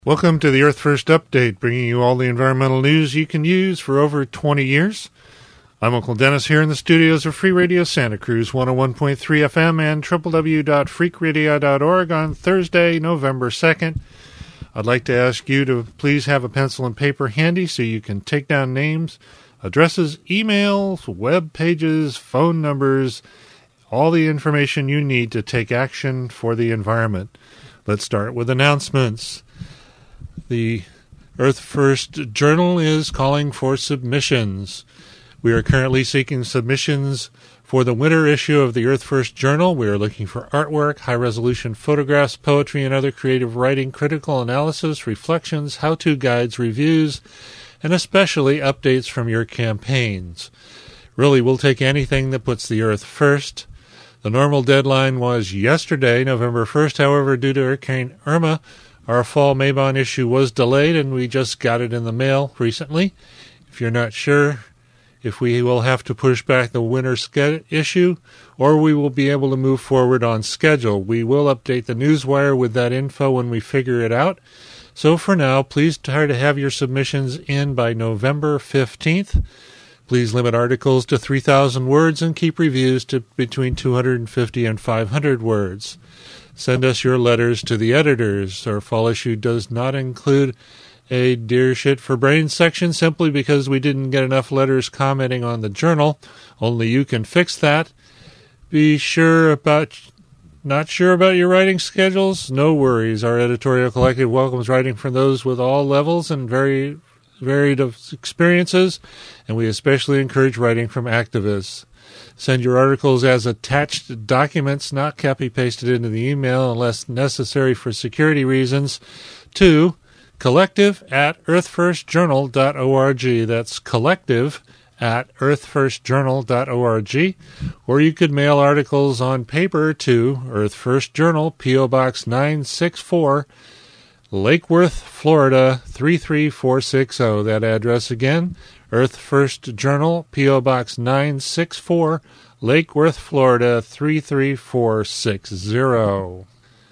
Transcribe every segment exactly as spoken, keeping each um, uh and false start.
Welcome to the Earth First Update, bringing you all the environmental news you can use for over twenty years. I'm Uncle Dennis here in the studios of Free Radio Santa Cruz, one oh one point three F M and w w w dot freak radio dot org on Thursday, November second. I'd like to ask you to please have a pencil and paper handy so you can take down names, addresses, emails, web pages, phone numbers, all the information you need to take action for the environment. Let's start with announcements. The Earth First Journal is calling for submissions. We are currently seeking submissions for the winter issue of the Earth First Journal. We are looking for artwork, high-resolution photographs, poetry, and other creative writing, critical analysis, reflections, how-to guides, reviews, and especially updates from your campaigns. Really, we'll take anything that puts the Earth first. The normal deadline was yesterday, November first. However, due to Hurricane Irma, our fall Mabon issue was delayed, and we just got it in the mail recently. If you're not sure if we will have to push back the winter ske- issue, or we will be able to move forward on schedule, we will update the newswire with that info when we figure it out. So for now, please try to have your submissions in by November fifteenth. Please limit articles to three thousand words and keep reviews to between two hundred fifty and five hundred words. Send us your letters to the editors. Our fall issue does not include a Dear Shit for Brains section simply because we didn't get enough letters commenting on the journal. Only you can fix that. Be sure about... Not sure about your writing schedules? No worries. Our editorial collective welcomes writing from those with all levels and very varied experiences, and we especially encourage writing from activists. Send your articles as attached documents, not copy-pasted into the email unless necessary for security reasons, to collective at earth first journal dot org. That's collective at earth first journal dot org. Or you could mail articles on paper to Earth First Journal, P O. Box nine sixty-four, Lake Worth, Florida, three three four six zero. That address again, Earth First Journal, P O. Box nine sixty-four, Lake Worth, Florida, three three four six zero.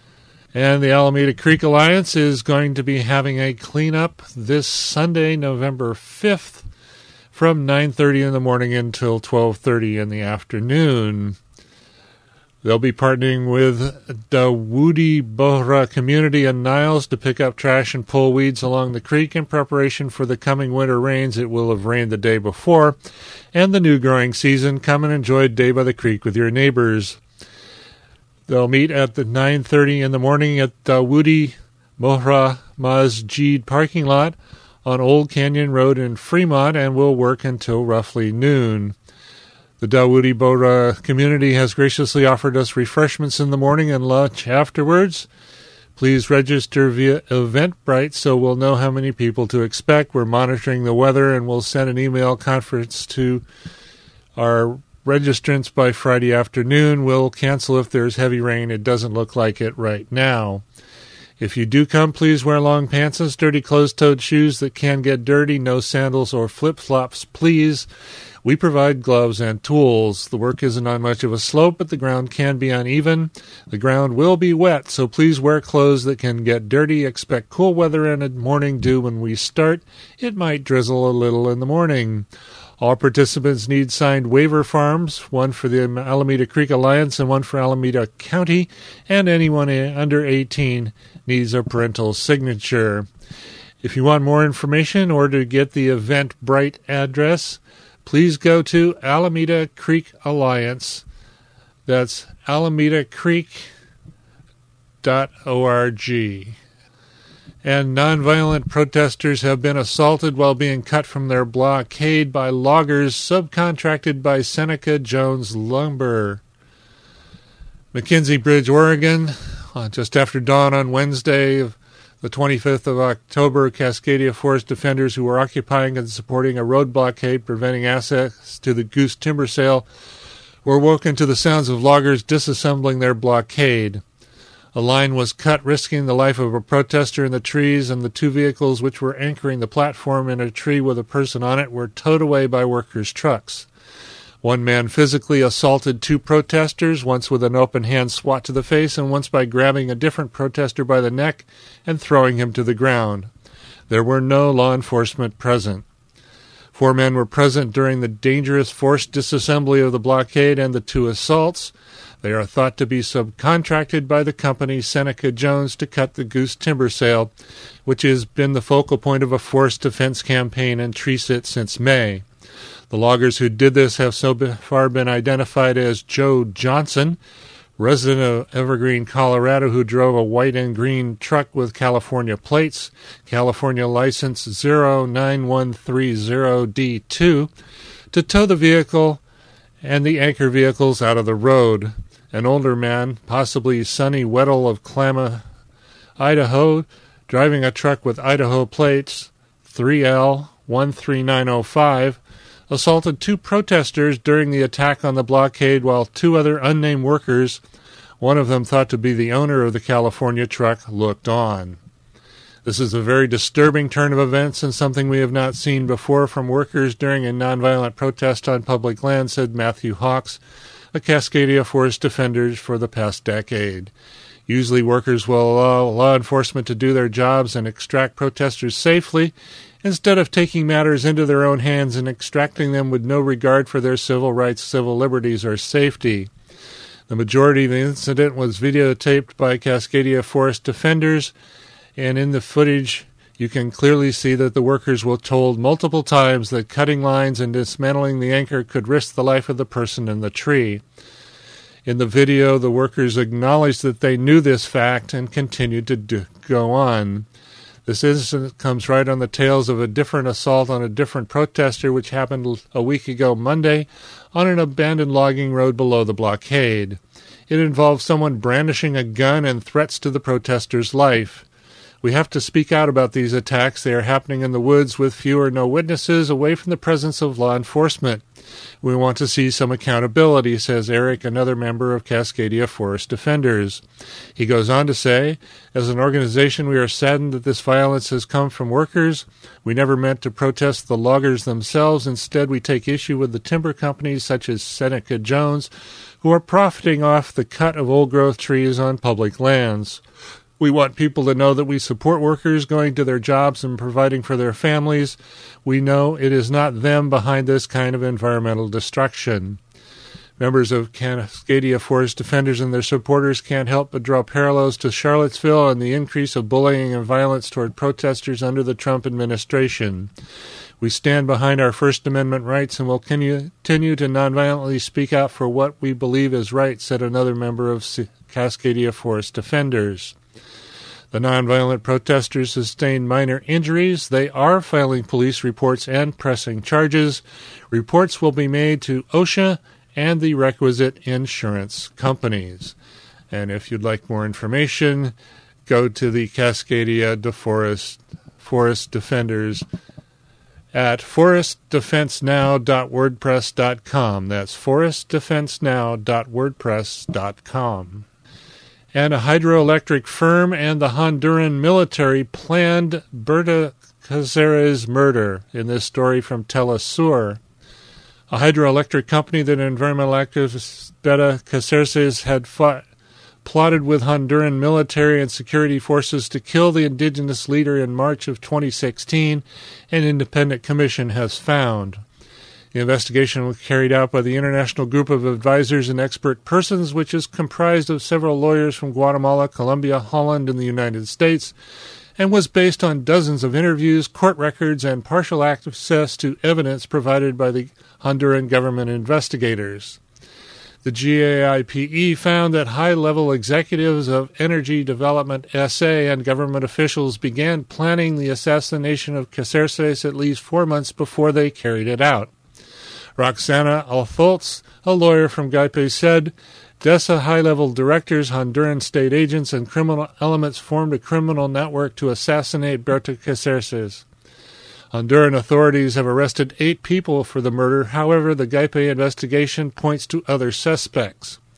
And the Alameda Creek Alliance is going to be having a cleanup this Sunday, November fifth, from nine thirty in the morning until twelve thirty in the afternoon. They'll be partnering with the Woody Bohra community in Niles to pick up trash and pull weeds along the creek in preparation for the coming winter rains. It will have rained the day before, and the new growing season. Come and enjoy a day by the creek with your neighbors. They'll meet at the nine thirty in the morning at the Woody Bohra Masjid parking lot on Old Canyon Road in Fremont, and will work until roughly noon. The Dawoodi Bohra community has graciously offered us refreshments in the morning and lunch afterwards. Please register via Eventbrite so we'll know how many people to expect. We're monitoring the weather, and we'll send an email conference to our registrants by Friday afternoon. We'll cancel if there's heavy rain. It doesn't look like it right now. If you do come, please wear long pants and sturdy closed-toed shoes that can get dirty. No sandals or flip-flops, please. We provide gloves and tools. The work isn't on much of a slope, but the ground can be uneven. The ground will be wet, so please wear clothes that can get dirty. Expect cool weather and a morning dew when we start. It might drizzle a little in the morning. All participants need signed waiver forms, one for the Alameda Creek Alliance and one for Alameda County, and anyone under eighteen needs a parental signature. If you want more information or to get the Eventbrite address, please go to Alameda Creek Alliance. That's alameda creek dot org. And nonviolent protesters have been assaulted while being cut from their blockade by loggers subcontracted by Seneca Jones Lumber. McKenzie Bridge, Oregon, uh, just after dawn on Wednesday, the twenty-fifth of October, Cascadia Forest defenders who were occupying and supporting a road blockade preventing access to the Goose timber sale were woken to the sounds of loggers disassembling their blockade. A line was cut, risking the life of a protester in the trees, and the two vehicles which were anchoring the platform in a tree with a person on it were towed away by workers' trucks. One man physically assaulted two protesters, once with an open-hand swat to the face and once by grabbing a different protester by the neck and throwing him to the ground. There were no law enforcement present. Four men were present during the dangerous forced disassembly of the blockade and the two assaults. They are thought to be subcontracted by the company Seneca Jones to cut the Goose timber sale, which has been the focal point of a forest defense campaign in Tresit since May. The loggers who did this have so far been identified as Joe Johnson, resident of Evergreen, Colorado, who drove a white and green truck with California plates, California license zero nine one three zero D two, to tow the vehicle and the anchor vehicles out of the road. An older man, possibly Sonny Weddle of Klamath, Idaho, driving a truck with Idaho plates three L one three nine zero five, assaulted two protesters during the attack on the blockade, while two other unnamed workers, one of them thought to be the owner of the California truck, looked on. This is a very disturbing turn of events and something we have not seen before from workers during a nonviolent protest on public land, said Matthew Hawks, a Cascadia Forest Defenders for the past decade. Usually workers will allow law enforcement to do their jobs and extract protesters safely, instead of taking matters into their own hands and extracting them with no regard for their civil rights, civil liberties, or safety. The majority of the incident was videotaped by Cascadia Forest Defenders, and in the footage you can clearly see that the workers were told multiple times that cutting lines and dismantling the anchor could risk the life of the person in the tree. In the video, the workers acknowledged that they knew this fact and continued to do, go on. This incident comes right on the tails of a different assault on a different protester, which happened a week ago Monday on an abandoned logging road below the blockade. It involved someone brandishing a gun and threats to the protester's life. We have to speak out about these attacks. They are happening in the woods with few or no witnesses, away from the presence of law enforcement. We want to see some accountability, says Eric, another member of Cascadia Forest Defenders. He goes on to say, as an organization, we are saddened that this violence has come from workers. We never meant to protest the loggers themselves. Instead, we take issue with the timber companies such as Seneca Jones, who are profiting off the cut of old-growth trees on public lands. We want people to know that we support workers going to their jobs and providing for their families. We know it is not them behind this kind of environmental destruction. Members of Cascadia Forest Defenders and their supporters can't help but draw parallels to Charlottesville and the increase of bullying and violence toward protesters under the Trump administration. We stand behind our First Amendment rights and will continue to nonviolently speak out for what we believe is right, said another member of Cascadia Forest Defenders. The nonviolent protesters sustained minor injuries. They are filing police reports and pressing charges. Reports will be made to OSHA and the requisite insurance companies. And if you'd like more information, go to the Cascadia De Forest, Forest Defenders at forest defense now dot wordpress dot com. That's forest defense now dot wordpress dot com. And a hydroelectric firm and the Honduran military planned Berta Cáceres' murder, in this story from Telesur. A hydroelectric company that environmental activist Berta Cáceres had fought, plotted with Honduran military and security forces to kill the indigenous leader in March of twenty sixteen, an independent commission has found. The investigation was carried out by the International Group of Advisors and Expert Persons, which is comprised of several lawyers from Guatemala, Colombia, Holland, and the United States, and was based on dozens of interviews, court records, and partial access to evidence provided by the Honduran government investigators. The G A I P E found that high-level executives of Energy Development S A and government officials began planning the assassination of Cáceres at least four months before they carried it out. Roxana Altholtz, a lawyer from G A I P E, said, DESA high-level directors, Honduran state agents, and criminal elements formed a criminal network to assassinate Berta Cáceres. Honduran authorities have arrested eight people for the murder. However, the G A I P E investigation points to other suspects.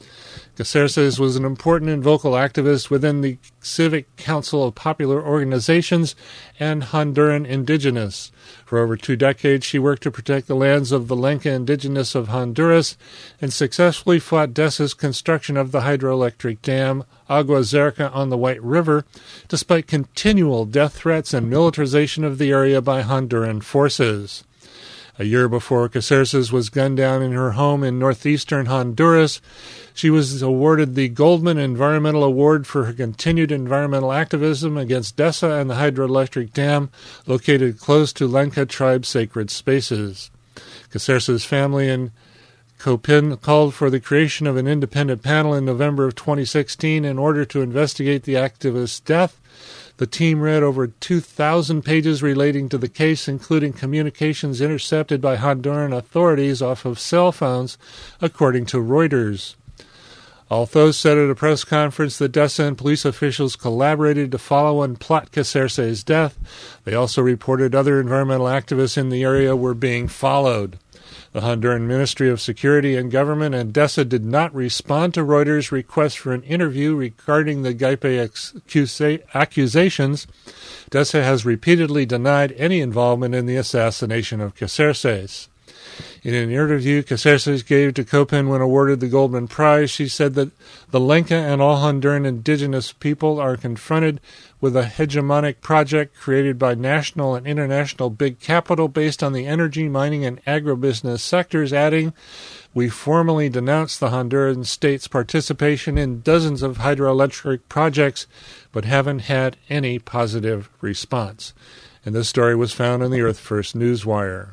Caceres was an important and vocal activist within the Civic Council of Popular Organizations and Honduran Indigenous. For over two decades, she worked to protect the lands of the Lenca Indigenous of Honduras and successfully fought DESA's construction of the hydroelectric dam Agua Zarca on the White River, despite continual death threats and militarization of the area by Honduran forces. A year before Caceres was gunned down in her home in northeastern Honduras, she was awarded the Goldman Environmental Award for her continued environmental activism against DESA and the hydroelectric dam located close to Lenca tribe sacred spaces. Caceres' family in Copin called for the creation of an independent panel in November of twenty sixteen in order to investigate the activist's death. The team read over two thousand pages relating to the case, including communications intercepted by Honduran authorities off of cell phones, according to Reuters. Although said at a press conference that DESA and police officials collaborated to follow and plot Caceres' death, they also reported other environmental activists in the area were being followed. The Honduran Ministry of Security and Government and DESA did not respond to Reuters' request for an interview regarding the Gaipe accusations. DESA has repeatedly denied any involvement in the assassination of Caceres. In an interview Caceres gave to Copin when awarded the Goldman Prize, she said that the Lenca and all Honduran indigenous people are confronted with a hegemonic project created by national and international big capital based on the energy, mining, and agribusiness sectors, adding, "We formally denounce the Honduran state's participation in dozens of hydroelectric projects, but haven't had any positive response." And this story was found in the Earth First Newswire.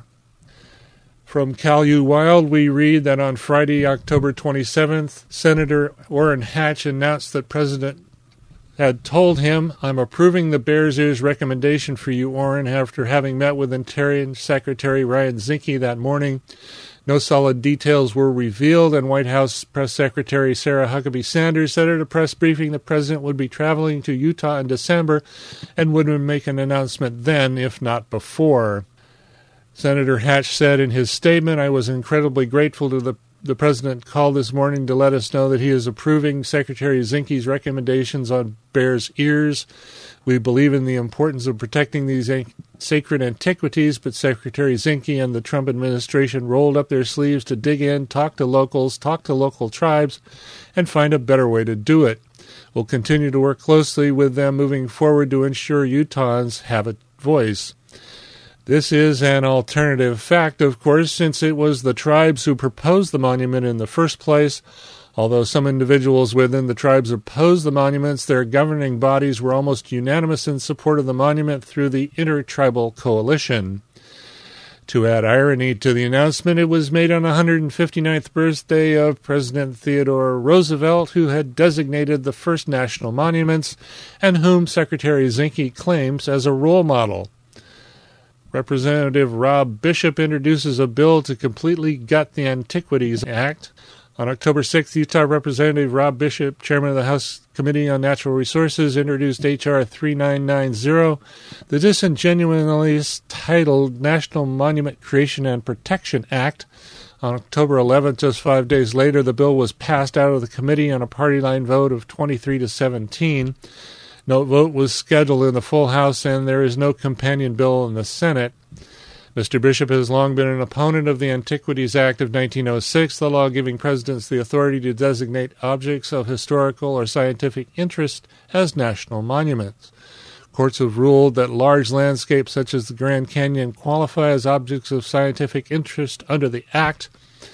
From Cal U Wild, we read that on Friday, October twenty-seventh, Senator Orrin Hatch announced that President had told him, "I'm approving the Bears Ears recommendation for you, Orrin," after having met with Interior Secretary Ryan Zinke that morning. No solid details were revealed, and White House Press Secretary Sarah Huckabee Sanders said at a press briefing the president would be traveling to Utah in December and would make an announcement then, if not before. Senator Hatch said in his statement, "I was incredibly grateful to the The president called this morning to let us know that he is approving Secretary Zinke's recommendations on Bears Ears. We believe in the importance of protecting these sacred antiquities, but Secretary Zinke and the Trump administration rolled up their sleeves to dig in, talk to locals, talk to local tribes, and find a better way to do it. We'll continue to work closely with them moving forward to ensure Utahns have a voice." This is an alternative fact, of course, since it was the tribes who proposed the monument in the first place. Although some individuals within the tribes opposed the monuments, their governing bodies were almost unanimous in support of the monument through the Intertribal Coalition. To add irony to the announcement, it was made on the one hundred fifty-ninth birthday of President Theodore Roosevelt, who had designated the first national monuments and whom Secretary Zinke claims as a role model. Representative Rob Bishop introduces a bill to completely gut the Antiquities Act. On October sixth, Utah Representative Rob Bishop, chairman of the House Committee on Natural Resources, introduced H R thirty-nine ninety, the disingenuously titled National Monument Creation and Protection Act. On October eleventh, just five days later, the bill was passed out of the committee on a party line vote of twenty-three to seventeen. No vote was scheduled in the full House, and there is no companion bill in the Senate. Mister Bishop has long been an opponent of the Antiquities Act of nineteen oh six, the law giving presidents the authority to designate objects of historical or scientific interest as national monuments. Courts have ruled that large landscapes such as the Grand Canyon qualify as objects of scientific interest under the Act.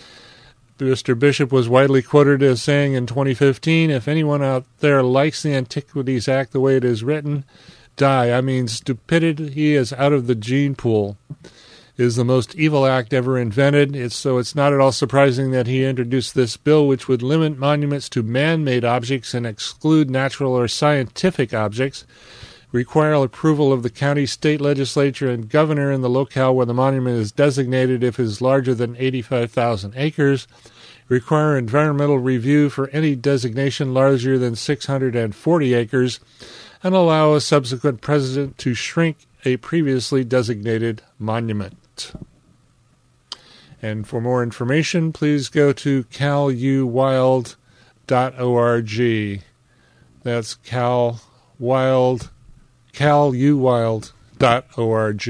Mister Bishop was widely quoted as saying in twenty fifteen, "If anyone out there likes the Antiquities Act the way it is written, die. I mean, stupidity is out of the gene pool. It is the most evil act ever invented. It's, so it's not at all surprising that he introduced this bill, which would limit monuments to man-made objects and exclude natural or scientific objects, require approval of the county, state legislature, and governor in the locale where the monument is designated if it is larger than eighty-five thousand acres, require environmental review for any designation larger than six hundred forty acres, and allow a subsequent president to shrink a previously designated monument." And for more information, please go to cal u wild dot org. That's Cal Wild, cal u wild dot org.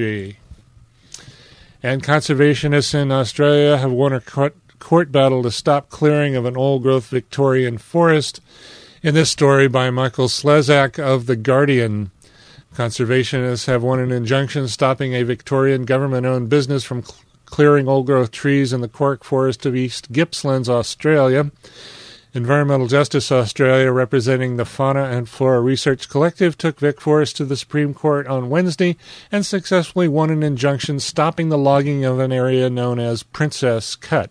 And conservationists in Australia have won a court, court battle to stop clearing of an old-growth Victorian forest. In this story by Michael Slezak of The Guardian, conservationists have won an injunction stopping a Victorian government-owned business from cl- clearing old-growth trees in the cork forest of East Gippsland, Australia. Environmental Justice Australia, representing the Fauna and Flora Research Collective, took Vic Forest to the Supreme Court on Wednesday and successfully won an injunction stopping the logging of an area known as Princess Cut.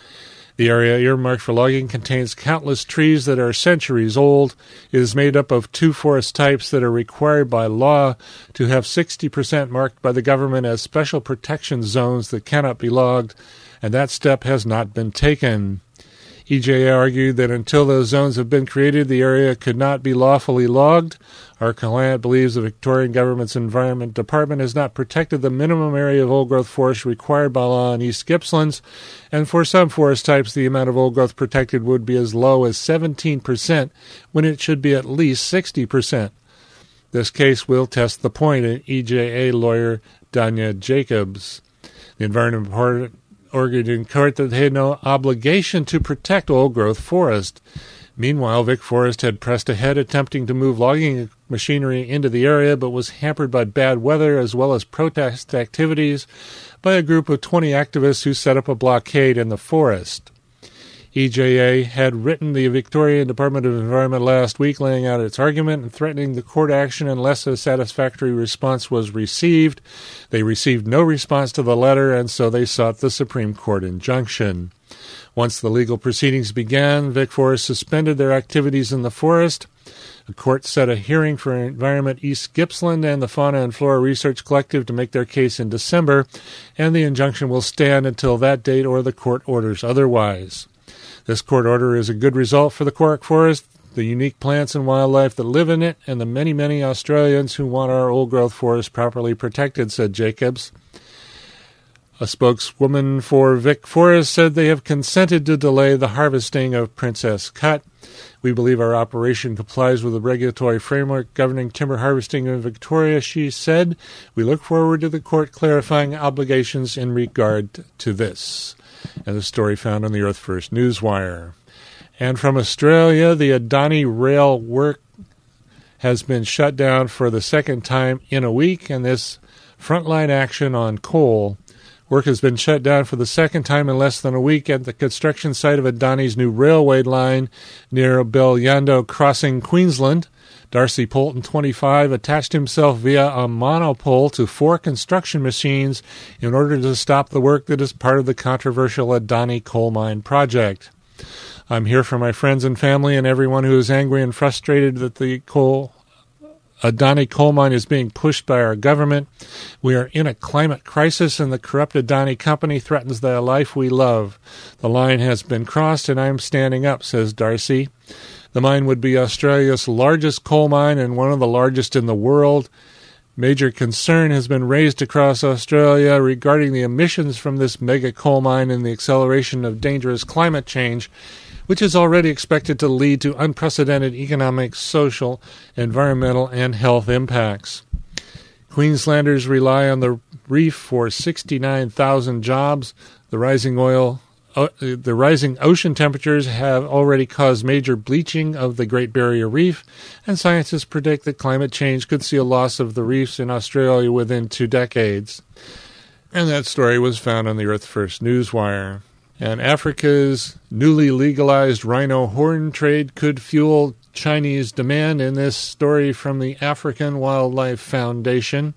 The area earmarked for logging contains countless trees that are centuries old. It is made up of two forest types that are required by law to have sixty percent marked by the government as special protection zones that cannot be logged, and that step has not been taken. E J A argued that until those zones have been created, the area could not be lawfully logged. Our client believes the Victorian government's Environment Department has not protected the minimum area of old-growth forest required by law in East Gippsland, and for some forest types, the amount of old-growth protected would be as low as seventeen percent, when it should be at least sixty percent. This case will test the point, E J A lawyer Danya Jacobs. The Environment Department argued in court that they had no obligation to protect old-growth forest. Meanwhile, Vic Forest had pressed ahead attempting to move logging machinery into the area, but was hampered by bad weather as well as protest activities by a group of twenty activists who set up a blockade in the forest. E J A had written the Victorian Department of Environment last week laying out its argument and threatening the court action unless a satisfactory response was received. They received no response to the letter, and so they sought the Supreme Court injunction. Once the legal proceedings began, Vic Forest suspended their activities in the forest. The court set a hearing for Environment East Gippsland and the Fauna and Flora Research Collective to make their case in December, and the injunction will stand until that date or the court orders otherwise. This court order is a good result for the cork forest, the unique plants and wildlife that live in it, and the many, many Australians who want our old-growth forest properly protected, said Jacobs. A spokeswoman for Vic Forest said they have consented to delay the harvesting of Princess Cut. We believe our operation complies with the regulatory framework governing timber harvesting in Victoria, she said. We look forward to the court clarifying obligations in regard to this. And the story found on the Earth First Newswire. And from Australia, the Adani rail work has been shut down for the second time in a week, and this frontline action on coal work has been shut down for the second time in less than a week at the construction site of Adani's new railway line near Belyando Crossing, Queensland. Darcy Polton, twenty-five, attached himself via a monopole to four construction machines in order to stop the work that is part of the controversial Adani coal mine project. I'm here for my friends and family and everyone who is angry and frustrated that the coal Adani coal mine is being pushed by our government. We are in a climate crisis, and the corrupt Adani company threatens the life we love. The line has been crossed, and I am standing up, says Darcy. The mine would be Australia's largest coal mine and one of the largest in the world. Major concern has been raised across Australia regarding the emissions from this mega coal mine and the acceleration of dangerous climate change, which is already expected to lead to unprecedented economic, social, environmental, and health impacts. Queenslanders rely on the reef for sixty-nine thousand jobs. The rising oil Uh, the rising ocean temperatures have already caused major bleaching of the Great Barrier Reef, and scientists predict that climate change could see a loss of the reefs in Australia within two decades. And that story was found on the Earth First Newswire. And Africa's newly legalized rhino horn trade could fuel Chinese demand, in this story from the African Wildlife Foundation.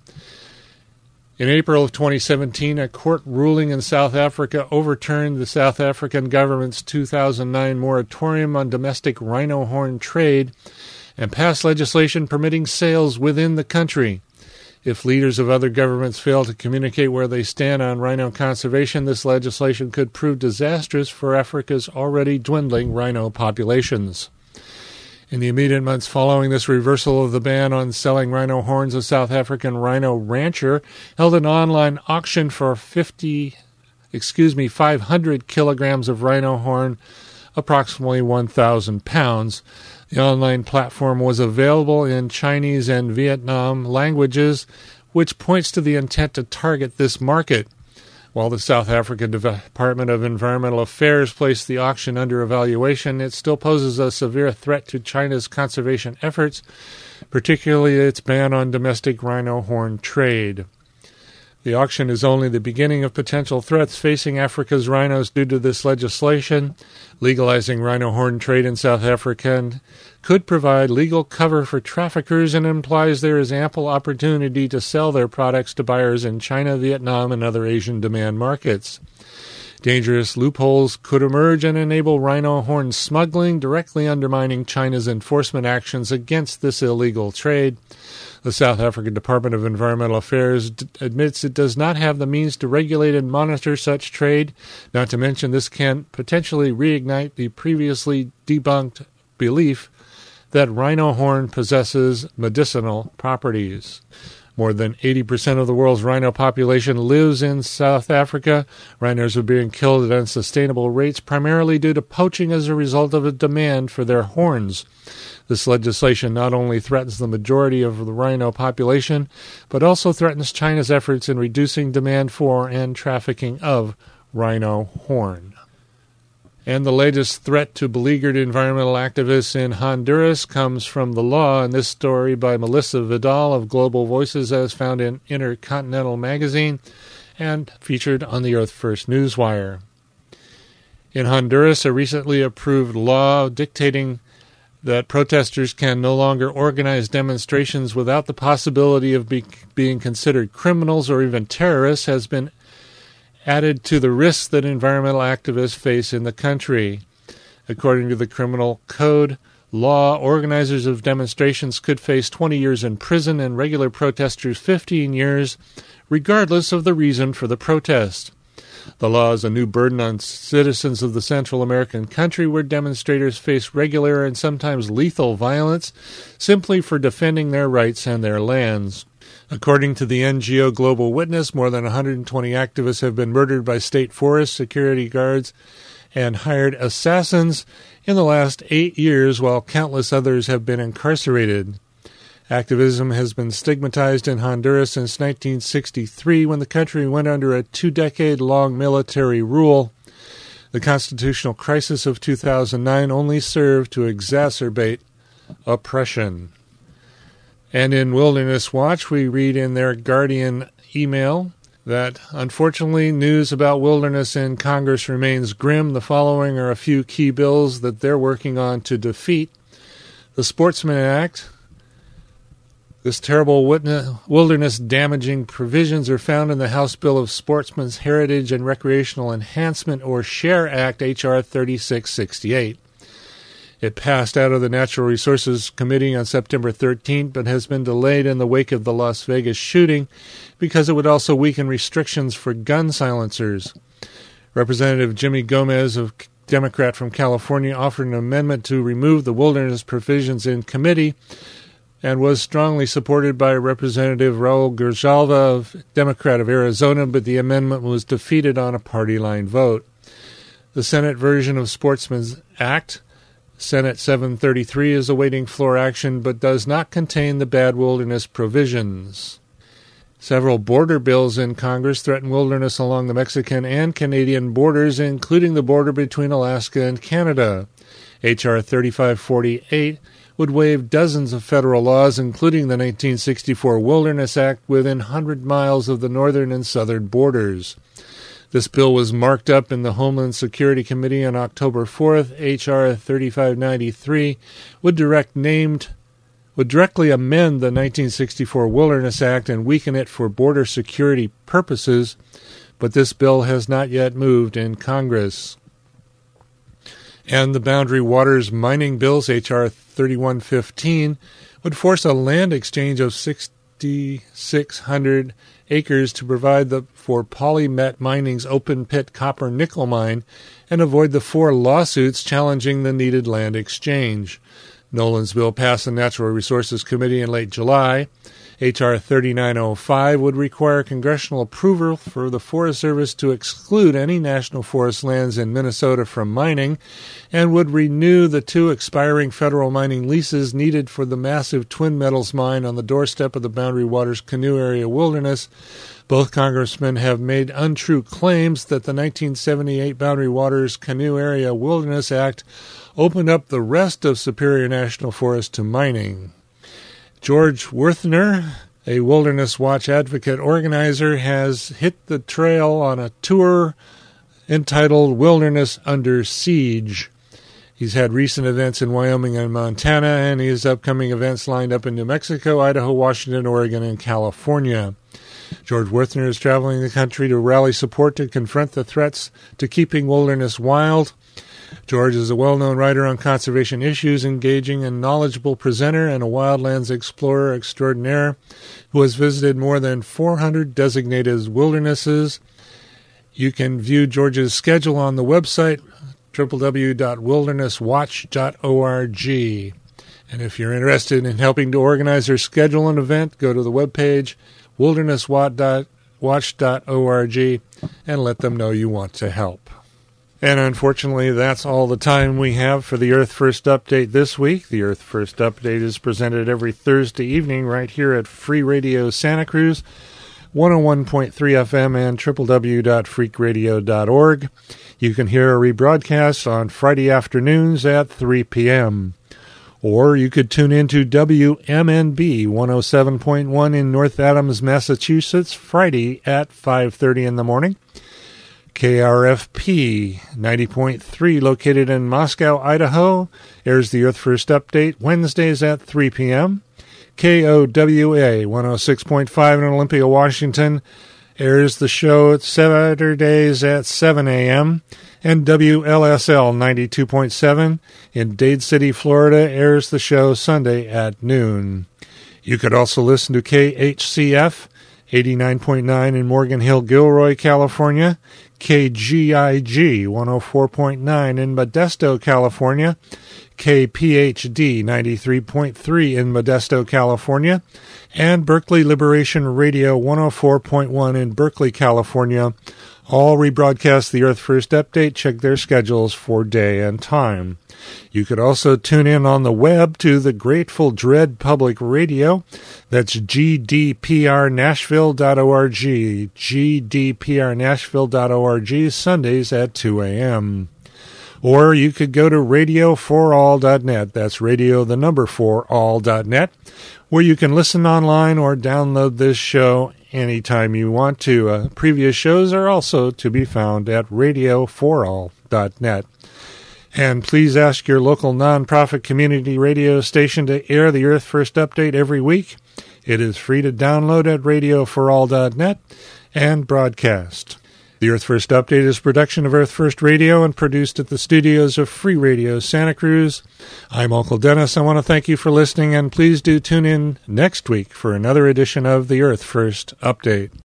In April of twenty seventeen, a court ruling in South Africa overturned the South African government's two thousand nine moratorium on domestic rhino horn trade and passed legislation permitting sales within the country. If leaders of other governments fail to communicate where they stand on rhino conservation, this legislation could prove disastrous for Africa's already dwindling rhino populations. In the immediate months following this reversal of the ban on selling rhino horns, a South African rhino rancher held an online auction for fifty, excuse me, five hundred kilograms of rhino horn approximately one thousand pounds. The online platform was available in Chinese and Vietnam languages, which points to the intent to target this market. While the South African Department of Environmental Affairs placed the auction under evaluation, it still poses a severe threat to China's conservation efforts, particularly its ban on domestic rhino horn trade. The auction is only the beginning of potential threats facing Africa's rhinos due to this legislation. Legalizing rhino horn trade in South Africa could provide legal cover for traffickers and implies there is ample opportunity to sell their products to buyers in China, Vietnam, and other Asian demand markets. Dangerous loopholes could emerge and enable rhino horn smuggling, directly undermining China's enforcement actions against this illegal trade. The South African Department of Environmental Affairs d- admits it does not have the means to regulate and monitor such trade, not to mention this can potentially reignite the previously debunked belief that rhino horn possesses medicinal properties. More than eighty percent of the world's rhino population lives in South Africa. Rhinos are being killed at unsustainable rates, primarily due to poaching as a result of a demand for their horns. This legislation not only threatens the majority of the rhino population, but also threatens China's efforts in reducing demand for and trafficking of rhino horn. And the latest threat to beleaguered environmental activists in Honduras comes from the law, and this story by Melissa Vidal of Global Voices, as found in Intercontinental Magazine and featured on the Earth First Newswire. In Honduras, a recently approved law dictating that protesters can no longer organize demonstrations without the possibility of be- being considered criminals or even terrorists has been added to the risks that environmental activists face in the country. According to the criminal code law, organizers of demonstrations could face twenty years in prison and regular protesters fifteen years, regardless of the reason for the protest. The law is a new burden on citizens of the Central American country where demonstrators face regular and sometimes lethal violence simply for defending their rights and their lands. According to the N G O Global Witness, more than one hundred twenty activists have been murdered by state forest security guards and hired assassins in the last eight years, while countless others have been incarcerated. Activism has been stigmatized in Honduras since nineteen sixty-three, when the country went under a two-decade-long military rule. The constitutional crisis of two thousand nine only served to exacerbate oppression. And in Wilderness Watch, we read in their Guardian email that, unfortunately, news about wilderness in Congress remains grim. The following are a few key bills that they're working on to defeat. The Sportsman Act. This terrible wilderness-damaging provisions are found in the House Bill of Sportsmen's Heritage and Recreational Enhancement, or SHARE Act, H R thirty-six sixty-eight. It passed out of the Natural Resources Committee on September thirteenth, but has been delayed in the wake of the Las Vegas shooting because it would also weaken restrictions for gun silencers. Representative Jimmy Gomez, a Democrat from California, offered an amendment to remove the wilderness provisions in committee and was strongly supported by Representative Raul Grijalva, Democrat of Arizona, but the amendment was defeated on a party-line vote. The Senate version of Sportsman's Act, Senate seven thirty-three, is awaiting floor action but does not contain the bad wilderness provisions. Several border bills in Congress threaten wilderness along the Mexican and Canadian borders, including the border between Alaska and Canada. H R thirty-five forty-eight would waive dozens of federal laws, including the nineteen sixty-four Wilderness Act, within one hundred miles of the northern and southern borders. This bill was marked up in the Homeland Security Committee on October fourth. H R thirty-five ninety-three would direct named would directly amend the nineteen sixty-four Wilderness Act and weaken it for border security purposes, but this bill has not yet moved in Congress. And the Boundary Waters Mining Bills, H R thirty-one fifteen, would force a land exchange of six thousand six hundred acres to provide the, for Polymet Mining's open-pit copper-nickel mine and avoid the four lawsuits challenging the needed land exchange. Nolan's bill passed the Natural Resources Committee in late July. H R thirty-nine oh five would require congressional approval for the Forest Service to exclude any national forest lands in Minnesota from mining, and would renew the two expiring federal mining leases needed for the massive Twin Metals mine on the doorstep of the Boundary Waters Canoe Area Wilderness. Both congressmen have made untrue claims that the nineteen seventy-eight Boundary Waters Canoe Area Wilderness Act opened up the rest of Superior National Forest to mining. George Werthner, a Wilderness Watch advocate organizer, has hit the trail on a tour entitled Wilderness Under Siege. He's had recent events in Wyoming and Montana, and he has upcoming events lined up in New Mexico, Idaho, Washington, Oregon, and California. George Werthner is traveling the country to rally support to confront the threats to keeping wilderness wild. George is a well-known writer on conservation issues, engaging and knowledgeable presenter, and a wildlands explorer extraordinaire who has visited more than four hundred designated wildernesses. You can view George's schedule on the website, w w w dot wilderness watch dot org. And if you're interested in helping to organize or schedule an event, go to the webpage, wilderness watch dot org, and let them know you want to help. And unfortunately, that's all the time we have for the Earth First Update this week. The Earth First Update is presented every Thursday evening right here at Free Radio Santa Cruz, one oh one point three F M and w w w dot freak radio dot org. You can hear a rebroadcast on Friday afternoons at three p.m. Or you could tune in to W M N B one oh seven point one in North Adams, Massachusetts, Friday at five thirty in the morning. K R F P ninety point three, located in Moscow, Idaho, airs the Earth First Update Wednesdays at three p.m. K O W A one oh six point five in Olympia, Washington, airs the show Saturdays at seven a.m. And W L S L ninety-two point seven in Dade City, Florida, airs the show Sunday at noon. You could also listen to K H C F eighty-nine point nine in Morgan Hill, Gilroy, California, K G I G one oh four point nine in Modesto, California, K P H D ninety-three point three in Modesto, California, and Berkeley Liberation Radio one oh four point one in Berkeley, California. All rebroadcast the Earth First Update. Check their schedules for day and time. You could also tune in on the web to the Grateful Dread Public Radio. That's g d p r nashville dot org, g d p r nashville dot org, Sundays at two a.m. Or you could go to radio for all dot net. That's radio, the number for all dot net, where you can listen online or download this show anytime you want to. Uh, previous shows are also to be found at radio for all dot net. And please ask your local nonprofit community radio station to air the Earth First Update every week. It is free to download at radio for all dot net and broadcast. The Earth First Update is a production of Earth First Radio and produced at the studios of Free Radio Santa Cruz. I'm Uncle Dennis. I want to thank you for listening, and please do tune in next week for another edition of the Earth First Update.